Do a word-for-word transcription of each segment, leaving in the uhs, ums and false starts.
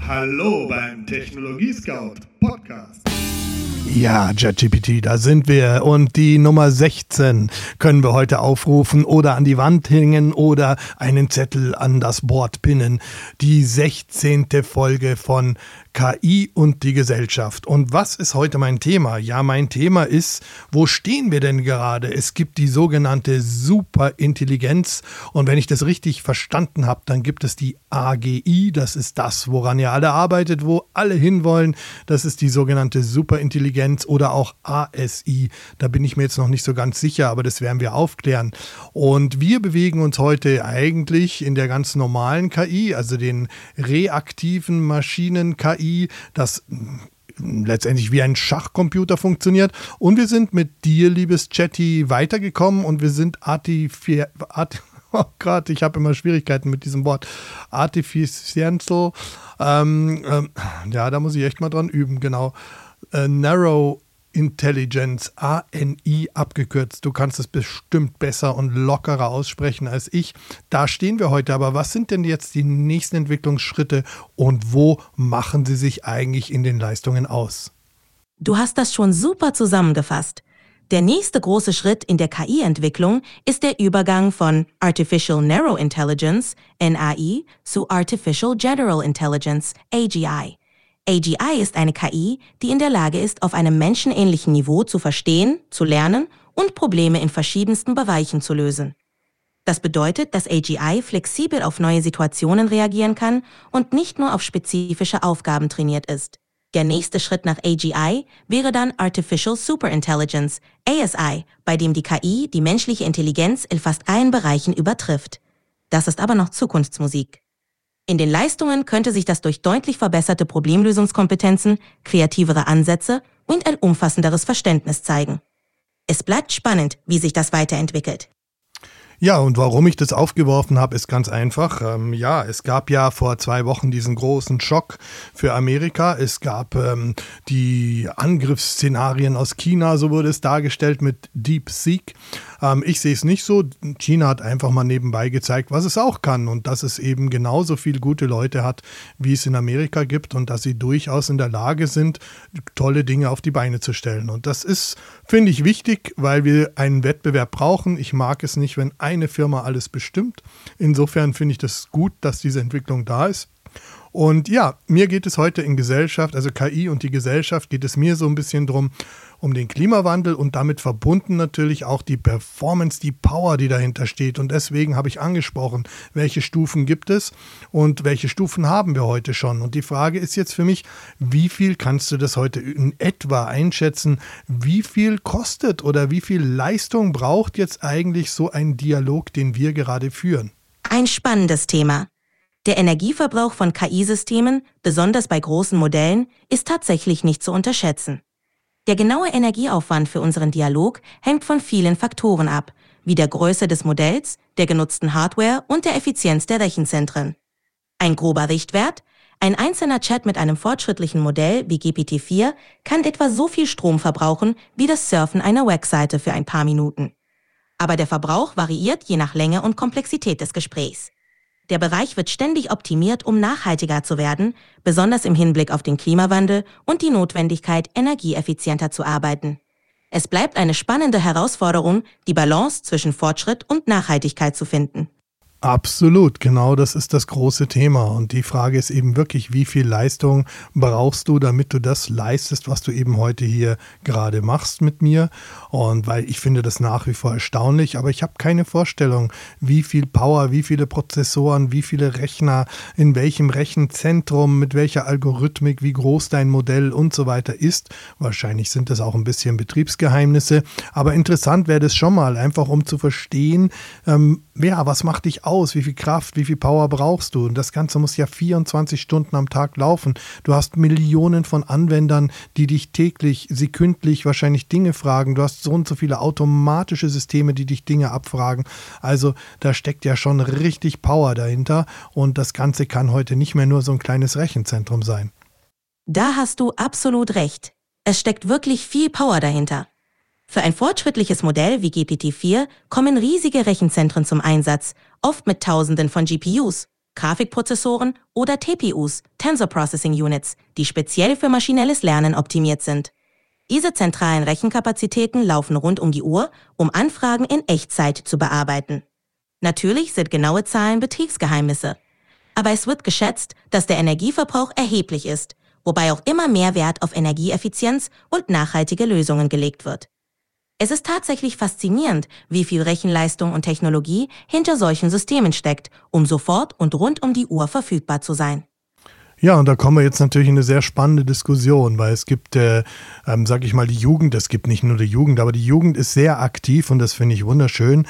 Hallo beim Technologie-Scout Podcast. Ja, ChatGPT, da sind wir und die Nummer sechzehn können wir heute aufrufen oder an die Wand hängen oder einen Zettel an das Board pinnen. Die sechzehnte Folge von K I und die Gesellschaft. Und was ist heute mein Thema? Ja, mein Thema ist, wo stehen wir denn gerade? Es gibt die sogenannte Superintelligenz und wenn ich das richtig verstanden habe, dann gibt es die A G I, das ist das, woran ihr alle arbeitet, wo alle hinwollen. Das ist die sogenannte Superintelligenz oder auch A S I. Da bin ich mir jetzt noch nicht so ganz sicher, aber das werden wir aufklären. Und wir bewegen uns heute eigentlich in der ganz normalen K I, also den reaktiven Maschinen-K I, das letztendlich wie ein Schachcomputer funktioniert. Und wir sind mit dir, liebes Chatty, weitergekommen und wir sind artifiziell, Art, oh Gott, ich habe immer Schwierigkeiten mit diesem Wort, artificial, ähm, ähm, ja, da muss ich echt mal dran üben, genau, äh, Narrow Intelligence, A N I abgekürzt. Du kannst es bestimmt besser und lockerer aussprechen als ich. Da stehen wir heute. Aber was sind denn jetzt die nächsten Entwicklungsschritte und wo machen sie sich eigentlich in den Leistungen aus? Du hast das schon super zusammengefasst. Der nächste große Schritt in der K I-Entwicklung ist der Übergang von Artificial Narrow Intelligence, N A I, zu Artificial General Intelligence, A G I. A G I ist eine K I, die in der Lage ist, auf einem menschenähnlichen Niveau zu verstehen, zu lernen und Probleme in verschiedensten Bereichen zu lösen. Das bedeutet, dass A G I flexibel auf neue Situationen reagieren kann und nicht nur auf spezifische Aufgaben trainiert ist. Der nächste Schritt nach A G I wäre dann Artificial Superintelligence, A S I, bei dem die K I die menschliche Intelligenz in fast allen Bereichen übertrifft. Das ist aber noch Zukunftsmusik. In den Leistungen könnte sich das durch deutlich verbesserte Problemlösungskompetenzen, kreativere Ansätze und ein umfassenderes Verständnis zeigen. Es bleibt spannend, wie sich das weiterentwickelt. Ja, und warum ich das aufgeworfen habe, ist ganz einfach. Ähm, ja, es gab ja vor zwei Wochen diesen großen Schock für Amerika. Es gab ähm, die Angriffsszenarien aus China, so wurde es dargestellt mit DeepSeek. Ähm, ich sehe es nicht so. China hat einfach mal nebenbei gezeigt, was es auch kann und dass es eben genauso viele gute Leute hat, wie es in Amerika gibt und dass sie durchaus in der Lage sind, tolle Dinge auf die Beine zu stellen. Und das ist, finde ich, wichtig, weil wir einen Wettbewerb brauchen. Ich mag es nicht, wenn eine Firma alles bestimmt. Insofern finde ich das gut, dass diese Entwicklung da ist. Und ja, mir geht es heute in Gesellschaft, also K I und die Gesellschaft, geht es mir so ein bisschen drum, um den Klimawandel und damit verbunden natürlich auch die Performance, die Power, die dahinter steht. Und deswegen habe ich angesprochen, welche Stufen gibt es und welche Stufen haben wir heute schon. Und die Frage ist jetzt für mich, wie viel kannst du das heute in etwa einschätzen? Wie viel kostet oder wie viel Leistung braucht jetzt eigentlich so ein Dialog, den wir gerade führen? Ein spannendes Thema. Der Energieverbrauch von K I-Systemen, besonders bei großen Modellen, ist tatsächlich nicht zu unterschätzen. Der genaue Energieaufwand für unseren Dialog hängt von vielen Faktoren ab, wie der Größe des Modells, der genutzten Hardware und der Effizienz der Rechenzentren. Ein grober Richtwert: Ein einzelner Chat mit einem fortschrittlichen Modell wie G P T vier kann etwa so viel Strom verbrauchen wie das Surfen einer Webseite für ein paar Minuten. Aber der Verbrauch variiert je nach Länge und Komplexität des Gesprächs. Der Bereich wird ständig optimiert, um nachhaltiger zu werden, besonders im Hinblick auf den Klimawandel und die Notwendigkeit, energieeffizienter zu arbeiten. Es bleibt eine spannende Herausforderung, die Balance zwischen Fortschritt und Nachhaltigkeit zu finden. Absolut, genau, das ist das große Thema. Und die Frage ist eben wirklich, wie viel Leistung brauchst du, damit du das leistest, was du eben heute hier gerade machst mit mir. Und weil ich finde das nach wie vor erstaunlich, aber ich habe keine Vorstellung, wie viel Power, wie viele Prozessoren, wie viele Rechner, in welchem Rechenzentrum, mit welcher Algorithmik, wie groß dein Modell und so weiter ist. Wahrscheinlich sind das auch ein bisschen Betriebsgeheimnisse, aber interessant wäre das schon mal, einfach um zu verstehen, ähm, ja, was macht dich aus, wie viel Kraft, wie viel Power brauchst du? Und das Ganze muss ja vierundzwanzig Stunden am Tag laufen. Du hast Millionen von Anwendern, die dich täglich, sekündlich wahrscheinlich Dinge fragen. Du hast so und so viele automatische Systeme, die dich Dinge abfragen. Also da steckt ja schon richtig Power dahinter und das Ganze kann heute nicht mehr nur so ein kleines Rechenzentrum sein. Da hast du absolut recht. Es steckt wirklich viel Power dahinter. Für ein fortschrittliches Modell wie G P T vier kommen riesige Rechenzentren zum Einsatz, oft mit Tausenden von G P Us. Grafikprozessoren oder T P Us, Tensor Processing Units, die speziell für maschinelles Lernen optimiert sind. Diese zentralen Rechenkapazitäten laufen rund um die Uhr, um Anfragen in Echtzeit zu bearbeiten. Natürlich sind genaue Zahlen Betriebsgeheimnisse. Aber es wird geschätzt, dass der Energieverbrauch erheblich ist, wobei auch immer mehr Wert auf Energieeffizienz und nachhaltige Lösungen gelegt wird. Es ist tatsächlich faszinierend, wie viel Rechenleistung und Technologie hinter solchen Systemen steckt, um sofort und rund um die Uhr verfügbar zu sein. Ja, und da kommen wir jetzt natürlich in eine sehr spannende Diskussion, weil es gibt, äh, ähm, sag ich mal, die Jugend, es gibt nicht nur die Jugend, aber die Jugend ist sehr aktiv und das finde ich wunderschön,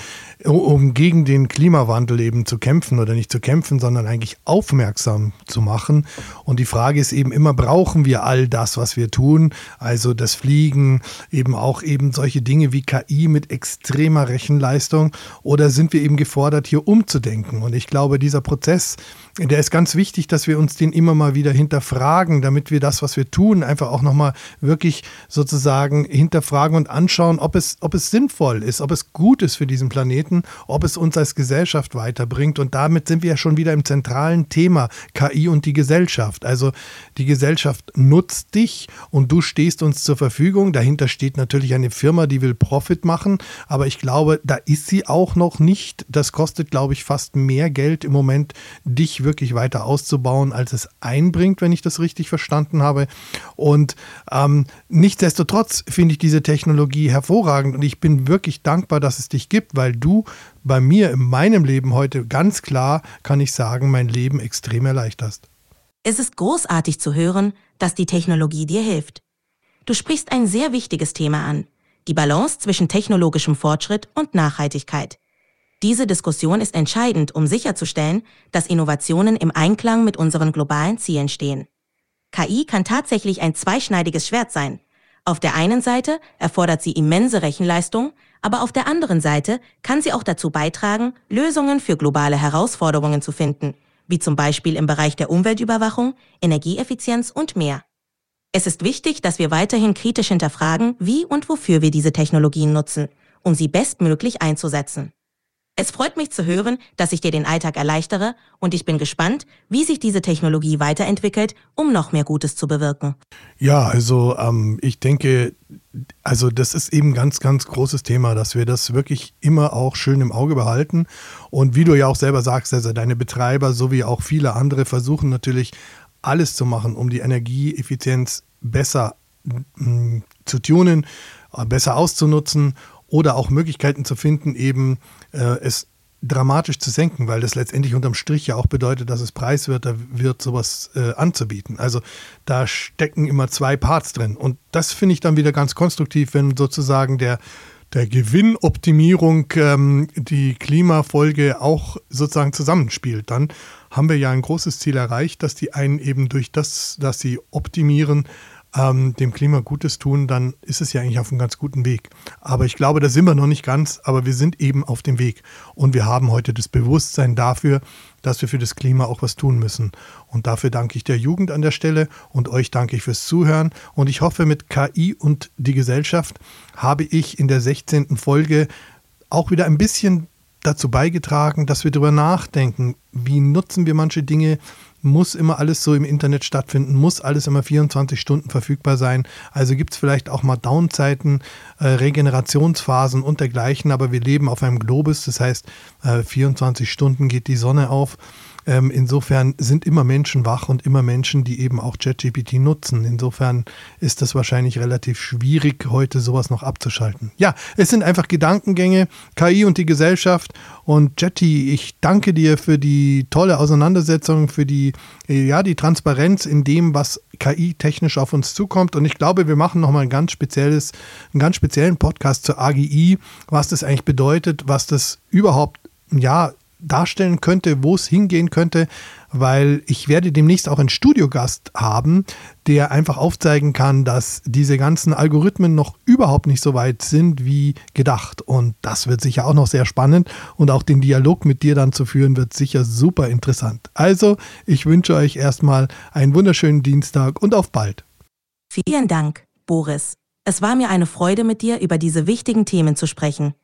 um gegen den Klimawandel eben zu kämpfen oder nicht zu kämpfen, sondern eigentlich aufmerksam zu machen. Und die Frage ist eben immer, brauchen wir all das, was wir tun? Also das Fliegen, eben auch eben solche Dinge wie K I mit extremer Rechenleistung, oder sind wir eben gefordert, hier umzudenken? Und ich glaube, dieser Prozess, der ist ganz wichtig, dass wir uns den immer mal wieder hinterfragen, damit wir das, was wir tun, einfach auch nochmal wirklich sozusagen hinterfragen und anschauen, ob es, ob es sinnvoll ist, ob es gut ist für diesen Planeten, ob es uns als Gesellschaft weiterbringt. Und damit sind wir ja schon wieder im zentralen Thema K I und die Gesellschaft. Also die Gesellschaft nutzt dich und du stehst uns zur Verfügung. Dahinter steht natürlich eine Firma, die will Profit machen, aber ich glaube, da ist sie auch noch nicht. Das kostet, glaube ich, fast mehr Geld im Moment, dich wirklich weiter auszubauen, als es einbringt, wenn ich das richtig verstanden habe. Und ähm, nichtsdestotrotz finde ich diese Technologie hervorragend und ich bin wirklich dankbar, dass es dich gibt, weil du bei mir in meinem Leben heute ganz klar, kann ich sagen, mein Leben extrem erleichterst. Es ist großartig zu hören, dass die Technologie dir hilft. Du sprichst ein sehr wichtiges Thema an, die Balance zwischen technologischem Fortschritt und Nachhaltigkeit. Diese Diskussion ist entscheidend, um sicherzustellen, dass Innovationen im Einklang mit unseren globalen Zielen stehen. K I kann tatsächlich ein zweischneidiges Schwert sein. Auf der einen Seite erfordert sie immense Rechenleistung, aber auf der anderen Seite kann sie auch dazu beitragen, Lösungen für globale Herausforderungen zu finden, wie zum Beispiel im Bereich der Umweltüberwachung, Energieeffizienz und mehr. Es ist wichtig, dass wir weiterhin kritisch hinterfragen, wie und wofür wir diese Technologien nutzen, um sie bestmöglich einzusetzen. Es freut mich zu hören, dass ich dir den Alltag erleichtere und ich bin gespannt, wie sich diese Technologie weiterentwickelt, um noch mehr Gutes zu bewirken. Ja, also ähm, ich denke, also das ist eben ein ganz, ganz großes Thema, dass wir das wirklich immer auch schön im Auge behalten. Und wie du ja auch selber sagst, also deine Betreiber sowie auch viele andere versuchen natürlich alles zu machen, um die Energieeffizienz besser mh, zu tunen, besser auszunutzen oder auch Möglichkeiten zu finden, eben äh, es dramatisch zu senken, weil das letztendlich unterm Strich ja auch bedeutet, dass es preiswerter wird, sowas äh, anzubieten. Also da stecken immer zwei Parts drin. Und das finde ich dann wieder ganz konstruktiv, wenn sozusagen der, der Gewinnoptimierung ähm, die Klimafolge auch sozusagen zusammenspielt. Dann haben wir ja ein großes Ziel erreicht, dass die einen eben durch das, dass sie optimieren, Ähm, dem Klima Gutes tun, dann ist es ja eigentlich auf einem ganz guten Weg. Aber ich glaube, da sind wir noch nicht ganz, aber wir sind eben auf dem Weg. Und wir haben heute das Bewusstsein dafür, dass wir für das Klima auch was tun müssen. Und dafür danke ich der Jugend an der Stelle und euch danke ich fürs Zuhören. Und ich hoffe, mit K I und die Gesellschaft habe ich in der sechzehnten Folge auch wieder ein bisschen dazu beigetragen, dass wir darüber nachdenken, wie nutzen wir manche Dinge. Muss immer alles so im Internet stattfinden? Muss alles immer vierundzwanzig Stunden verfügbar sein? Also gibt es vielleicht auch mal Downzeiten, äh, Regenerationsphasen und dergleichen, aber wir leben auf einem Globus, das heißt äh, vierundzwanzig Stunden geht die Sonne auf. Ähm, insofern sind immer Menschen wach und immer Menschen, die eben auch ChatGPT nutzen. Insofern ist das wahrscheinlich relativ schwierig, heute sowas noch abzuschalten. Ja, es sind einfach Gedankengänge, K I und die Gesellschaft. Und Jetty, ich danke dir für die tolle Auseinandersetzung, für die, ja, die Transparenz in dem, was K I technisch auf uns zukommt. Und ich glaube, wir machen nochmal ein ganz spezielles, einen ganz speziellen Podcast zur A G I, was das eigentlich bedeutet, was das überhaupt, ja, darstellen könnte, wo es hingehen könnte, weil ich werde demnächst auch einen Studiogast haben, der einfach aufzeigen kann, dass diese ganzen Algorithmen noch überhaupt nicht so weit sind wie gedacht. Und das wird sicher auch noch sehr spannend und auch den Dialog mit dir dann zu führen, wird sicher super interessant. Also, ich wünsche euch erstmal einen wunderschönen Dienstag und auf bald. Vielen Dank, Boris. Es war mir eine Freude, mit dir über diese wichtigen Themen zu sprechen.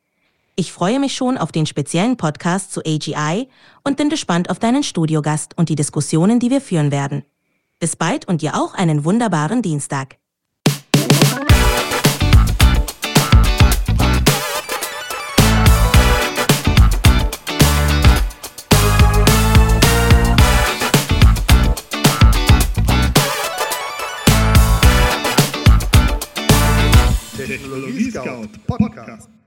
Ich freue mich schon auf den speziellen Podcast zu A G I und bin gespannt auf deinen Studiogast und die Diskussionen, die wir führen werden. Bis bald und dir auch einen wunderbaren Dienstag. Technologie Scout Podcast.